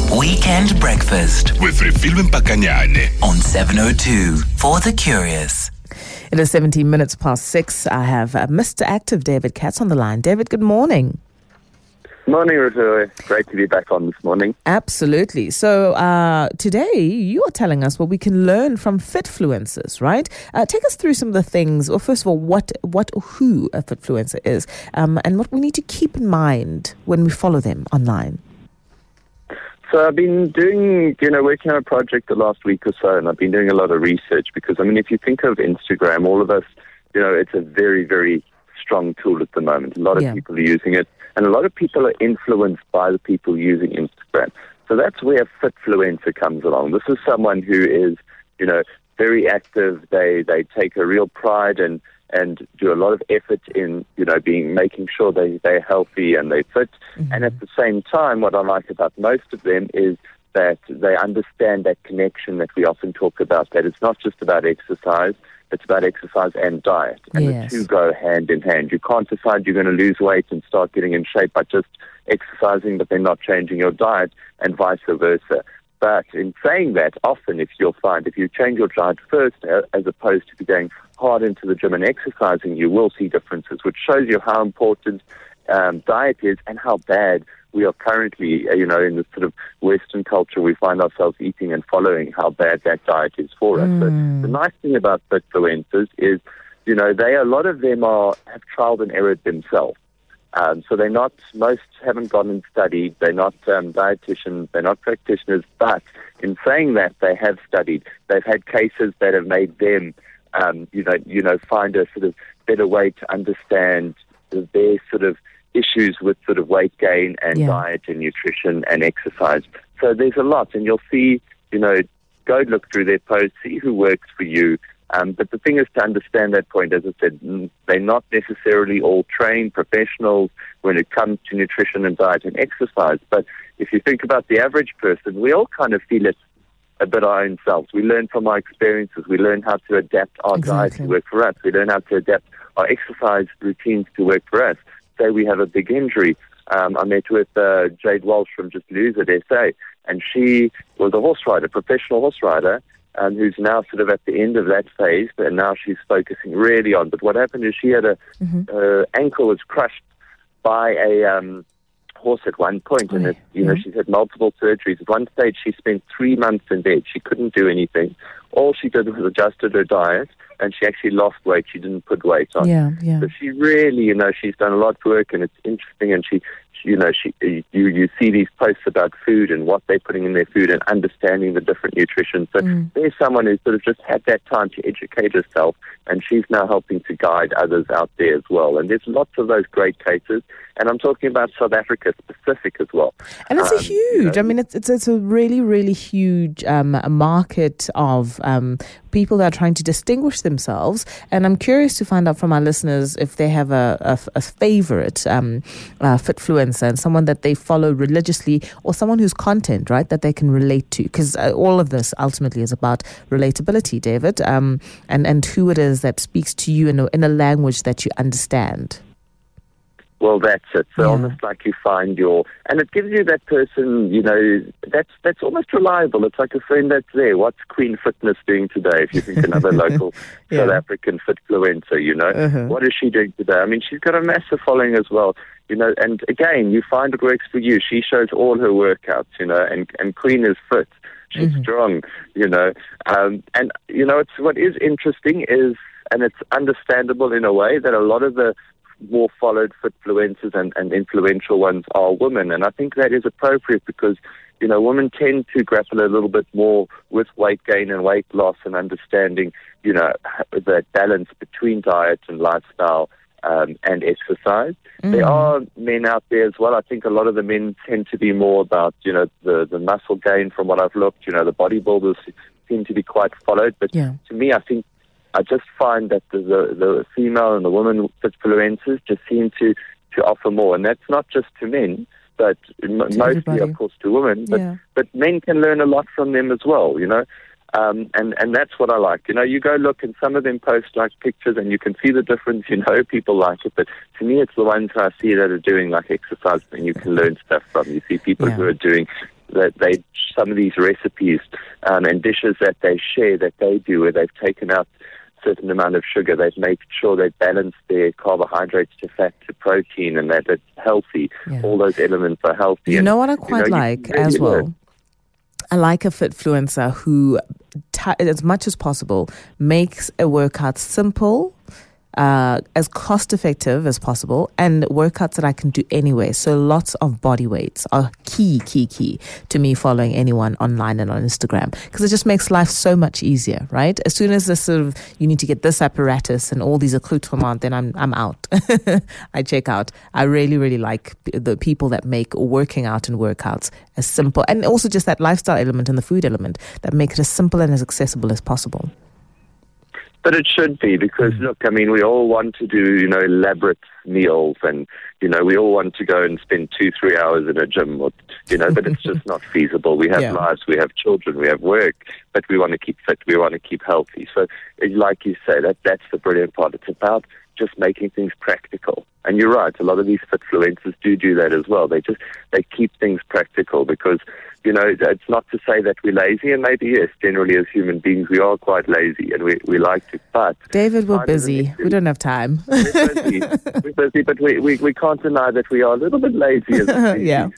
Weekend Breakfast with Refilwe Mpakanyane on 702 for the curious. It is 17 minutes past 6. I have Mr. Active David Katz on the line. David, good morning. Morning, Refilwe. Great to be back on this morning. Absolutely. So today you are telling us what we can learn from Fitfluencers, right? Take us through some of the things. Well, first of all, what or who a Fitfluencer is, and what we need to keep in mind when we follow them online. So I've been doing, working on a project the last week or so, and I've been doing a lot of research because, if you think of Instagram, all of us, it's a very, very strong tool at the moment. A lot of people are using it, and a lot of people are influenced by the people using Instagram. So that's where Fitfluencer comes along. This is someone who is, very active. They take a real pride and do a lot of effort in, making sure they're healthy and they're fit. Mm-hmm. And at the same time, what I like about most of them is that they understand that connection that we often talk about, that it's not just about exercise, it's about exercise and diet. And the two go hand in hand. You can't decide you're going to lose weight and start getting in shape by just exercising, but then not changing your diet, and vice versa. But in saying that, often if you change your diet first, as opposed to going hard into the gym and exercising, you will see differences, which shows you how important diet is and how bad we are currently, in this sort of Western culture we find ourselves eating and following, how bad that diet is for us. But the nice thing about Fitfluencers is, a lot of them have trialed and errored themselves. So most haven't gone and studied, they're not dietitians, they're not practitioners, but in saying that, they have studied. They've had cases that have made them, find a sort of better way to understand their sort of issues with sort of weight gain and diet and nutrition and exercise. So there's a lot, and you'll see, go look through their posts, see who works for you. But the thing is to understand that point, as I said, they're not necessarily all trained professionals when it comes to nutrition and diet and exercise. But if you think about the average person, we all kind of feel it a bit our own selves. We learn from our experiences. We learn how to adapt our diet to work for us. We learn how to adapt our exercise routines to work for us. Say we have a big injury. I met with Jade Walsh from Just Lose It SA, and she was a horse rider, professional horse rider, who's now sort of at the end of that phase, and now she's focusing really on. But what happened is she had her ankle was crushed by a horse at one point, and she's had multiple surgeries. At one stage, she spent 3 months in bed. She couldn't do anything. All she did was adjusted her diet, and she actually lost weight. She didn't put weight on. So she really, she's done a lot of work, and it's interesting. And you see these posts about food and what they're putting in their food and understanding the different nutrition. So there's someone who's sort of just had that time to educate herself, and she's now helping to guide others out there as well. And there's lots of those great cases, and I'm talking about South Africa specific as well. And it's a huge, it's a really, really huge market of people that are trying to distinguish themselves. And I'm curious to find out from our listeners if they have a favorite Fitfluencer and someone that they follow religiously, or someone whose content, right, that they can relate to. Because all of this ultimately is about relatability, David, and who it is that speaks to you in a language that you understand. Well, that's it. So almost like you find and it gives you that person, that's almost reliable. It's like a friend that's there. What's Queen Fitness doing today? If you think another local South African Fitfluencer, what is she doing today? She's got a massive following as well, and again, you find it works for you. She shows all her workouts, and Queen is fit. She's strong, and, it's what is interesting is, and it's understandable in a way, that a lot of the more followed Fitfluencers and influential ones are women. And I think that is appropriate because, women tend to grapple a little bit more with weight gain and weight loss and understanding, the balance between diet and lifestyle and exercise. There are men out there as well. I think a lot of the men tend to be more about, the muscle gain from what I've looked. The bodybuilders seem to be quite followed. But to me, I just find that the female and the women Fitfluencers just seem to offer more. And that's not just to men, but mostly, of course, to women. But men can learn a lot from them as well, And that's what I like. You go look and some of them post like pictures and you can see the difference, people like it. But to me, it's the ones I see that are doing like exercise and you can learn stuff from. You see people who are doing, some of these recipes and dishes that they share, that they do, where they've taken out certain amount of sugar, they've made sure they balance their carbohydrates to fat to protein, and that it's healthy. Yeah. All those elements are healthy. You know what I quite like as well? I like a fitfluencer who, as much as possible, makes a workout simple, as cost effective as possible, and workouts that I can do anyway. So lots of body weights are key to me following anyone online and on Instagram, because it just makes life so much easier, right? As soon as this sort of, you need to get this apparatus and all these accoutrements, then I'm out. I check out. I really like the people that make working out and workouts as simple, and also just that lifestyle element and the food element that make it as simple and as accessible as possible. But it should be, because, look, I mean, we all want to do, elaborate meals, and, we all want to go and spend 2-3 hours in a gym, or, but it's just not feasible. We have lives, we have children, we have work, but we want to keep fit, we want to keep healthy. So, like you say, that's the brilliant part. It's about just making things practical. And you're right, a lot of these fitfluencers do that as well. They keep things practical, because, it's not to say that we're lazy, and maybe, yes, generally as human beings we are quite lazy, and we like to, but... David, we're busy. We don't have time. We're busy, but we can't deny that we are a little bit lazy as a species. Yeah.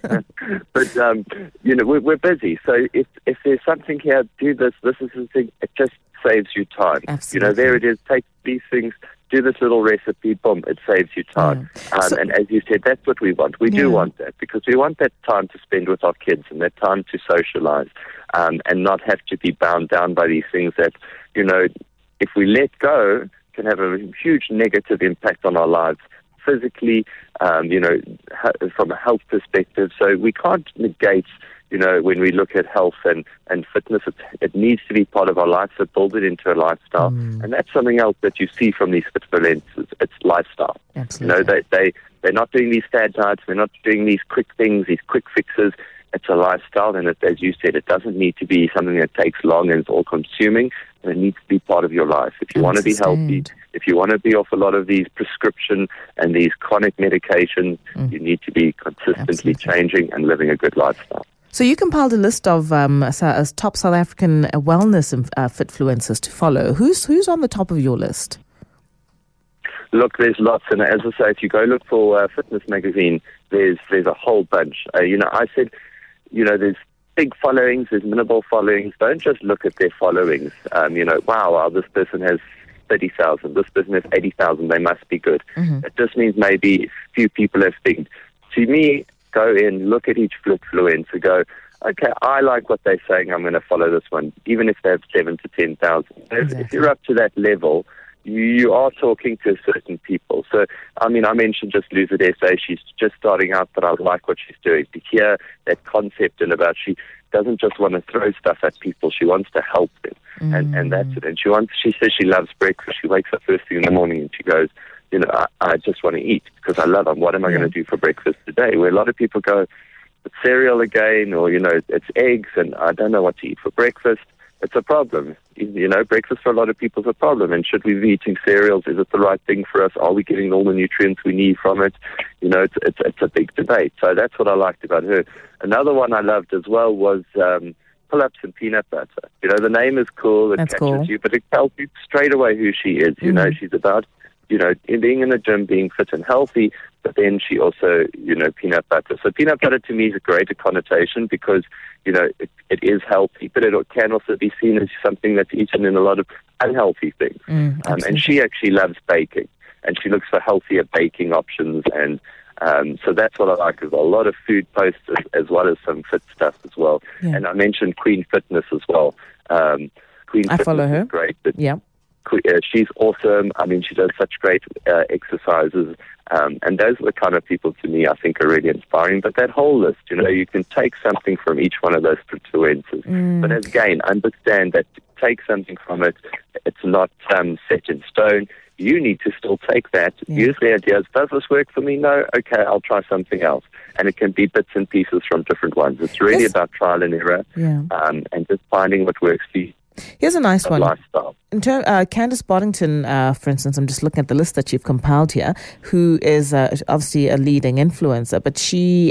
But, we're busy. So if there's something here, do this. This is the thing. It just saves you time. Absolutely. There it is. Take these things, do this little recipe, boom, it saves you time. And as you said, that's what we want. We do want that, because we want that time to spend with our kids and that time to socialize, and not have to be bound down by these things that, if we let go, can have a huge negative impact on our lives physically, from a health perspective. So we can't negate, when we look at health and fitness, it needs to be part of our life, so build it into a lifestyle. And that's something else that you see from these fitfluencers. It's lifestyle. Absolutely. They're not doing these fad diets, they're not doing these quick things, these quick fixes. It's a lifestyle, and as you said, it doesn't need to be something that takes long and is all-consuming, and it needs to be part of your life. If you want to be healthy, if you want to be off a lot of these prescription and these chronic medications, you need to be consistently changing and living a good lifestyle. So you compiled a list of top South African wellness fitfluencers to follow. Who's on the top of your list? Look, there's lots, and as I say, if you go look for Fitness Magazine, there's a whole bunch. I said, there's big followings, there's minimal followings. Don't just look at their followings. Wow, this person has 30,000, this person has 80,000, they must be good. It just means maybe few people have been. To me, go in, look at each fitfluencer, go, okay, I like what they're saying, I'm going to follow this one, even if they have 7,000 to 10,000. Exactly. If you're up to that level, you are talking to certain people. So, I mentioned just Luzet SA, she's just starting out, but I like what she's doing. To hear that concept and about, she doesn't just want to throw stuff at people, she wants to help them. And that's it. And she says she loves breakfast. She wakes up first thing in the morning and she goes, I just want to eat because I love them. What am I going to do for breakfast today? Where a lot of people go, it's cereal again, or, it's eggs, and I don't know what to eat for breakfast. It's a problem. Breakfast for a lot of people is a problem. And should we be eating cereals? Is it the right thing for us? Are we getting all the nutrients we need from it? It's a big debate. So that's what I liked about her. Another one I loved as well was pull-ups and peanut butter. The name is cool. It catches you, but it tells you straight away who she is. She's about, being in the gym, being fit and healthy, but then she also, peanut butter. So peanut butter to me is a greater connotation because, it is healthy, but it can also be seen as something that's eaten in a lot of unhealthy things. And she actually loves baking, and she looks for healthier baking options. And so that's what I like, is a lot of food posts as well as some fit stuff as well. Yeah. And I mentioned Queen Fitness as well. Queen Fitness follow her. Is great. She's awesome. She does such great exercises. And those are the kind of people, to me, I think are really inspiring. But that whole list, you can take something from each one of those influencers. But again, understand that to take something from it, it's not set in stone. You need to still take that, use the ideas. Does this work for me? No? Okay, I'll try something else. And it can be bits and pieces from different ones. It's really about trial and error, and just finding what works for you. Here's a nice one. lifestyle. Candice Boddington, for instance, I'm just looking at the list that you've compiled here, who is obviously a leading influencer, but she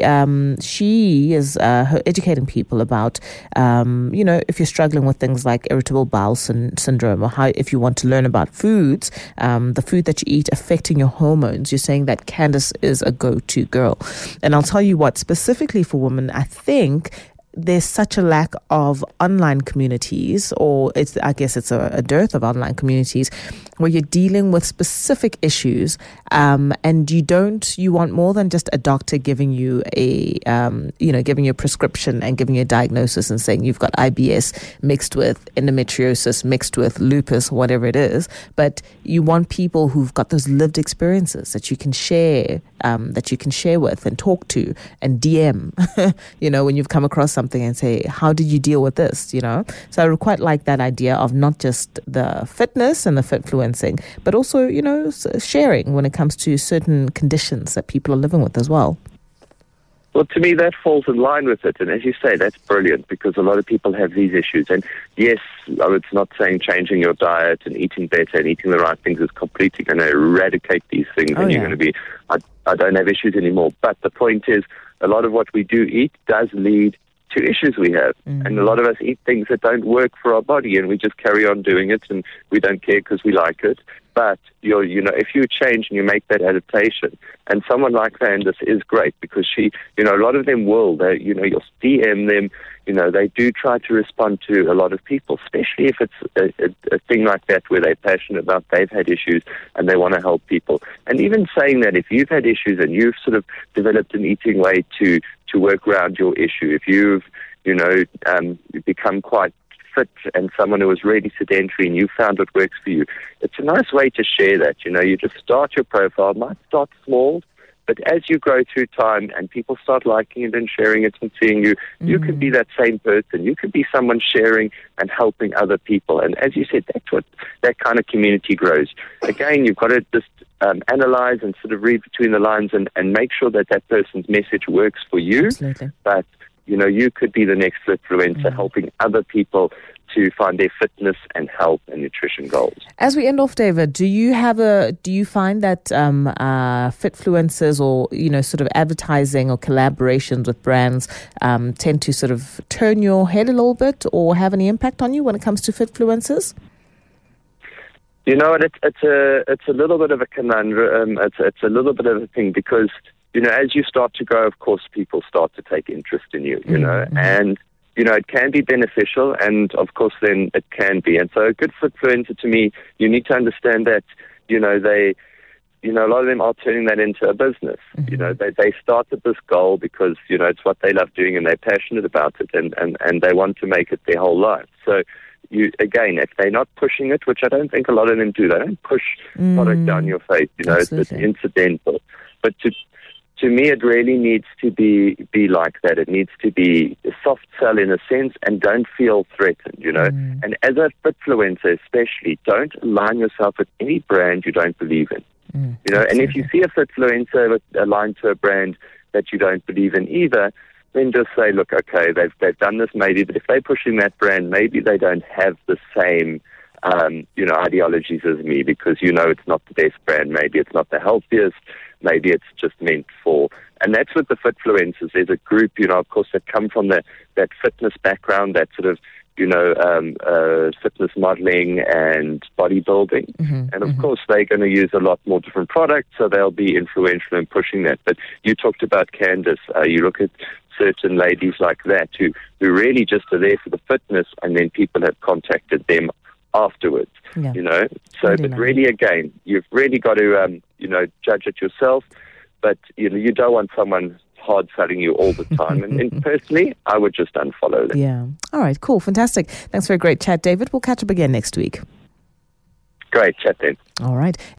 is educating people about, if you're struggling with things like irritable bowel syndrome, or if you want to learn about foods, the food that you eat affecting your hormones. You're saying that Candice is a go-to girl. And I'll tell you what, specifically for women, I think there's such a lack of online communities, or I guess it's a dearth of online communities where you're dealing with specific issues, and you want more than just a doctor giving you giving you a prescription and giving you a diagnosis and saying you've got IBS mixed with endometriosis, mixed with lupus, whatever it is. But you want people who've got those lived experiences that you can share, with and talk to and DM, when you've come across something and say, how did you deal with this, So I quite like that idea of not just the fitness and the fitfluencing, but also, sharing when it comes to certain conditions that people are living with as well. Well, to me, that falls in line with it. And as you say, that's brilliant because a lot of people have these issues. And yes, it's not saying changing your diet and eating better and eating the right things is completely going to eradicate these things and you're going to be, I don't have issues anymore. But the point is, a lot of what we do eat does lead to issues we have. Mm-hmm. And a lot of us eat things that don't work for our body and we just carry on doing it and we don't care because we like it. But if you change and you make that adaptation, and someone like Candice is great because she, a lot of them you'll DM them, they do try to respond to a lot of people, especially if it's a thing like that where they're passionate about, they've had issues and they want to help people. And even saying that if you've had issues and you've sort of developed an eating way to work around your issue, if you've, become quite fit and someone who was really sedentary and you found what works for you, it's a nice way to share that. You just start your profile, it might start small, but as you grow through time and people start liking it and sharing it and seeing you, you could be that same person. You could be someone sharing and helping other people. And as you said, that's what that kind of community grows. Again, you've got to just analyze and sort of read between the lines and make sure that person's message works for you. Absolutely. But you could be the next influencer helping other people to find their fitness and health and nutrition goals. As we end off, David, do you find that fitfluencers or, sort of advertising or collaborations with brands tend to sort of turn your head a little bit or have any impact on you when it comes to fitfluencers? It's a little bit of a conundrum. It's a little bit of a thing because, as you start to grow, of course, people start to take interest in you, and, it can be beneficial and, of course, then it can be. And so a good fitfluencer to me, you need to understand that, they, a lot of them are turning that into a business. They started this goal because, it's what they love doing and they're passionate about it and they want to make it their whole life. So, if they're not pushing it, which I don't think a lot of them do, they don't push product down your face, it's incidental. But to me, it really needs to be like that. It needs to be a soft sell in a sense and don't feel threatened, And as a fitfluencer especially, don't align yourself with any brand you don't believe in, And if you see a fitfluencer aligned to a brand that you don't believe in either, then just say, look, okay, they've done this maybe, but if they're pushing that brand, maybe they don't have the same, ideologies as me because, it's not the best brand. Maybe it's not the healthiest. Maybe it's just meant for, and that's with the fitfluencers. There's a group, of course, that come from that fitness background, that sort of, fitness modeling and bodybuilding. And of course, they're going to use a lot more different products, so they'll be influential in pushing that. But you talked about Candice. You look at certain ladies like that who really just are there for the fitness, and then people have contacted them afterwards, So, but really, again, you've really got to, judge it yourself. But, you don't want someone hard selling you all the time. And personally, I would just unfollow them. Yeah. All right, cool. Fantastic. Thanks for a great chat, David. We'll catch up again next week. Great chat then. All right.